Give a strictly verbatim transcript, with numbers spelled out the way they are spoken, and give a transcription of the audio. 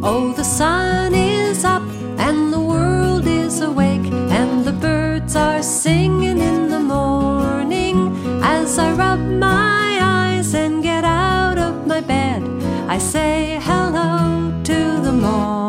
Oh, the sun is up and the world is awake, and the birds are singing in the morning. As I rub my eyes and get out of my bed, I say hello to the morning.